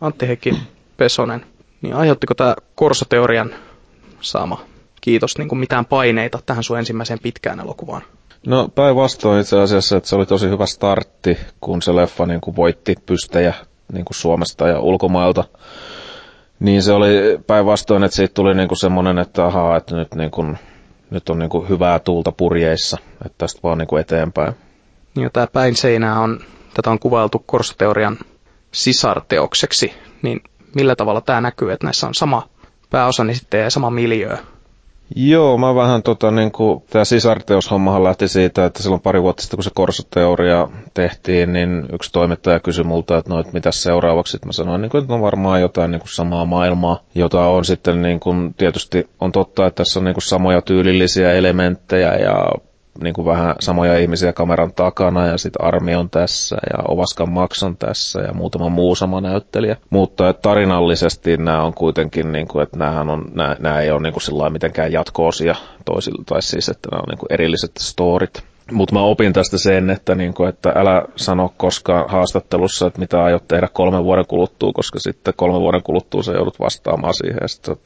Antti Heikki Pesonen, niin aiheuttiko tämä Korso-teorian saama kiitos niin kuin mitään paineita tähän sun ensimmäiseen pitkään elokuvaan? No päinvastoin itse asiassa, että se oli tosi hyvä startti, kun se leffa niin kuin voitti pystejä niin kuin Suomesta ja ulkomailta. Niin se oli päinvastoin, että siitä tuli niin kuin semmoinen, että ahaa, että nyt on niin kuin hyvää tuulta purjeissa, että tästä vaan niin kuin eteenpäin. Ja tämä Päin seinää tätä on kuvailtu Korso-teorian sisarteokseksi, niin millä tavalla tämä näkyy, että näissä on sama pääosanesittäjä ja sama miljöö? Joo, mä vähän tämä sisarteoshommahan lähti siitä, että silloin pari vuotta sitten, kun se Korso-teoria tehtiin, niin yksi toimittaja kysyi multa, että mitäs seuraavaksi. Sitten mä sanoin, että on varmaan jotain samaa maailmaa, jota on sitten tietysti on totta, että tässä on samoja tyylillisiä elementtejä ja vähän samoja ihmisiä kameran takana ja sitten Armi on tässä ja Ovaskan Max on tässä ja muutama muu sama näyttelijä. Mutta tarinallisesti nämä on kuitenkin, että nämä ei ole sillä mitenkään jatko-osia toisille, tai siis että nämä on erilliset storit. Mutta mä opin tästä sen, että älä sano koskaan haastattelussa, että mitä aiot tehdä 3 vuoden kuluttua, koska sitten 3 vuoden kuluttua sä joudut vastaamaan siihen.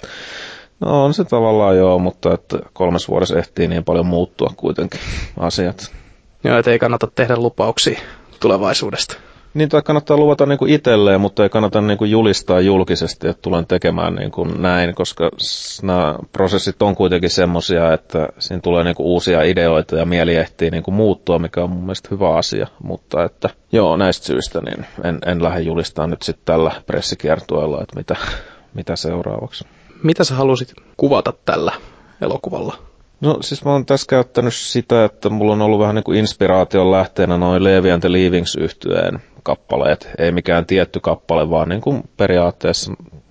No on se tavallaan joo, mutta että 3 vuodessa ehtii niin paljon muuttua kuitenkin asiat. Joo, että ei kannata tehdä lupauksia tulevaisuudesta. Niin, tai kannattaa luvata itselleen, mutta ei kannata julistaa julkisesti, että tulen tekemään näin, koska nämä prosessit on kuitenkin semmoisia, että siinä tulee uusia ideoita ja mieli ehtii muuttua, mikä on mun mielestä hyvä asia. Mutta että joo, näistä syistä niin en lähde julistamaan nyt sitten tällä pressikiertueella, että mitä seuraavaksi. Mitä sä halusit kuvata tällä elokuvalla? No siis mä oon tässä käyttänyt sitä, että mulla on ollut vähän inspiraation lähteenä noin Levi and the Leavings-yhtyeen kappaleet. Ei mikään tietty kappale, vaan periaatteessa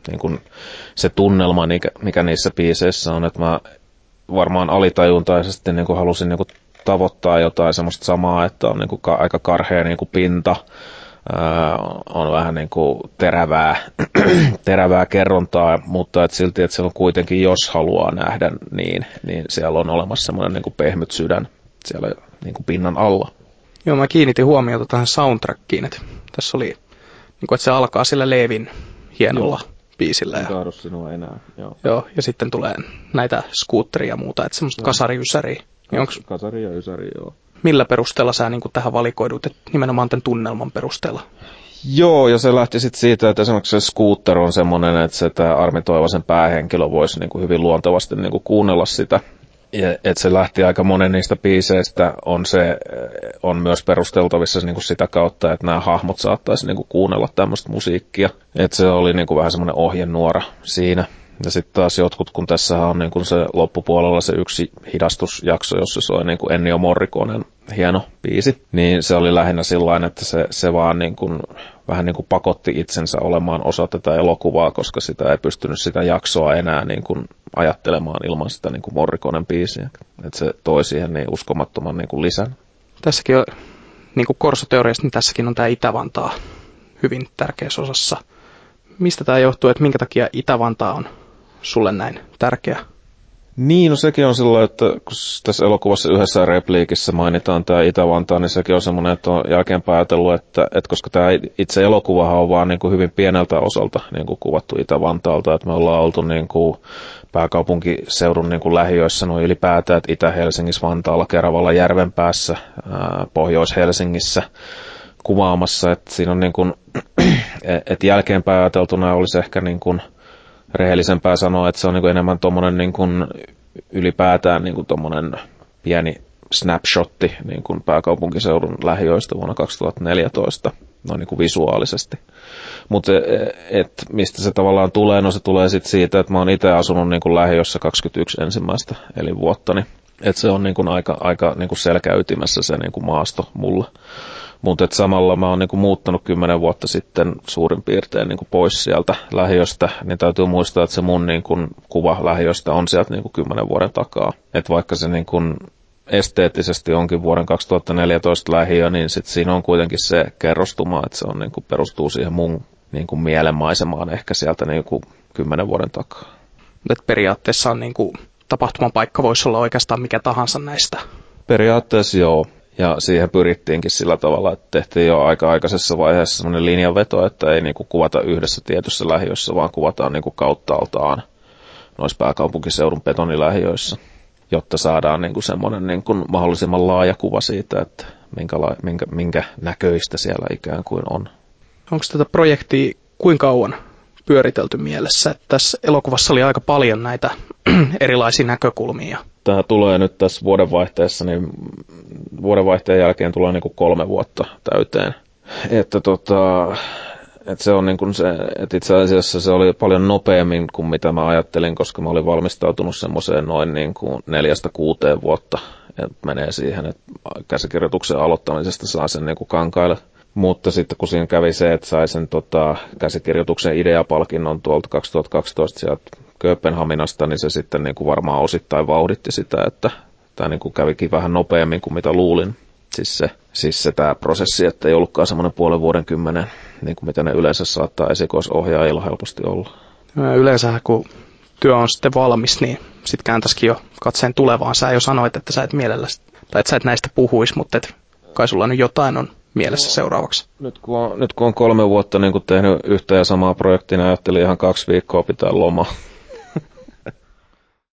se tunnelma, mikä niissä biiseissä on. Että mä varmaan alitajuntaisesti halusin tavoittaa jotain semmoista samaa, että on aika karhea pinta. On vähän terävää kerrontaa, mutta et silti, että siellä on kuitenkin, jos haluaa nähdä niin siellä on olemassa semmoinen pehmyt sydän siellä pinnan alla. Joo, mä kiinnitin huomiota tähän soundtrackiin, että tässä oli, että se alkaa sillä Levin hienolla biisillä. En kaadu sinua enää. Joo, ja sitten tulee näitä skuutteria ja muuta, että semmoista kasariysäriä. Kasari ja ysäri, joo. Millä perusteella sä tähän valikoidut, että nimenomaan tämän tunnelman perusteella? Joo, ja se lähti sitten siitä, että esimerkiksi se Scooter on semmoinen, että tämä Armi Toivosen päähenkilö voisi hyvin luontevasti kuunnella sitä. Ja että se lähti aika monen niistä biiseistä, on myös perusteltavissa sitä kautta, että nämä hahmot saattaisi kuunnella tämmöistä musiikkia. Että se oli vähän semmoinen ohjenuora siinä. Ja sitten taas jotkut, kun tässä on se loppupuolella se yksi hidastusjakso, jossa soi Ennio Morriconen hieno biisi, niin se oli lähinnä sillain, että se vaan vähän pakotti itsensä olemaan osa tätä elokuvaa, koska sitä ei pystynyt sitä jaksoa enää ajattelemaan ilman sitä Morriconen biisiä. Että se toi siihen niin uskomattoman lisän. Tässäkin on, Korso-teoriasta, niin tässäkin on tämä Itä-Vantaa hyvin tärkeässä osassa. Mistä tämä johtuu, että minkä takia Itä-Vantaa on sulle näin tärkeä? Niin, no sekin on sillä, että kun tässä elokuvassa yhdessä repliikissä mainitaan tämä Itä-Vantaa, niin sekin on semmoinen, että on jälkeenpäin ajatellut, että koska tämä itse elokuvahan on vaan hyvin pieneltä osalta kuvattu Itä-Vantaalta, että me ollaan oltu pääkaupunkiseudun lähiöissä noin ylipäätään, että Itä-Helsingissä, Vantaalla, Keravalla, Järvenpäässä, Pohjois-Helsingissä kuvaamassa, että siinä on että jälkeenpäin ajateltuna olisi ehkä rehellisempää sanoa, että se on enemmän tuommoinen ylipäätään tuommoinen pieni snapshotti pääkaupunkiseudun lähiöistä vuonna 2014 noin visuaalisesti. Mutta mistä se tavallaan tulee? No se tulee sitten siitä, että mä oon itse asunut lähiössä 21 ensimmäistä elinvuottani. Että se on aika selkäytimessä se maasto mulle. Mutta samalla mä oon muuttanut 10 vuotta sitten suurin piirtein pois sieltä lähiöstä, niin täytyy muistaa, että se mun kuva lähiöstä on sieltä 10 vuoden takaa. Että vaikka se esteettisesti onkin vuoden 2014 lähiö, niin sit siinä on kuitenkin se kerrostuma, että se on perustuu siihen mun mielenmaisemaan ehkä sieltä 10 vuoden takaa. Et periaatteessa on tapahtuman paikka voisi olla oikeastaan mikä tahansa näistä. Periaatteessa joo. Ja siihen pyrittiinkin sillä tavalla, että tehtiin jo aika aikaisessa vaiheessa semmoinen linjanveto, että ei niinku kuvata yhdessä tietyssä lähiössä, vaan kuvataan niinku kauttaaltaan noissa pääkaupunkiseudun betonilähiöissä, jotta saadaan niinku semmoinen niinku mahdollisimman laaja kuva siitä, että minkä näköistä siellä ikään kuin on. Onko tätä projektia kuinka kauan pyöritelty mielessä? Että tässä elokuvassa oli aika paljon näitä erilaisia näkökulmia. Tämä tulee nyt tässä vuodenvaihteessa, niin vuodenvaihteen jälkeen tulee niin kuin 3 vuotta täyteen. Että se on niin kuin se, että itse asiassa se oli paljon nopeammin kuin mitä mä ajattelin, koska mä olin valmistautunut semmoiseen noin niin kuin 4-6 vuotta, että menee siihen, että käsikirjoituksen aloittamisesta saa sen niin kuin kankaille. Mutta sitten kun siinä kävi se, että sai sen käsikirjoituksen ideapalkinnon tuolta 2012 sieltä Kööpenhaminasta, niin se sitten niin kuin varmaan osittain vauhditti sitä, että tämä niin kuin kävikin vähän nopeammin kuin mitä luulin. Siis se tämä prosessi, että ei ollutkaan semmoinen 0,5 vuoden 10, niin kuin mitä ne yleensä saattaa esikoisohjaajilla helposti olla. Yleensä kun työ on sitten valmis, niin sitten kääntäisikin jo katseen tulevaan. Sä jo sanoit, että sä et mielelläsi, tai että sä et näistä puhuisi, mutta kai sulla nyt jotain on mielessä seuraavaksi. Nyt kun on 3 vuotta niin kun tehnyt yhtä ja samaa projektia, niin ajattelin ihan 2 viikkoa pitää lomaa.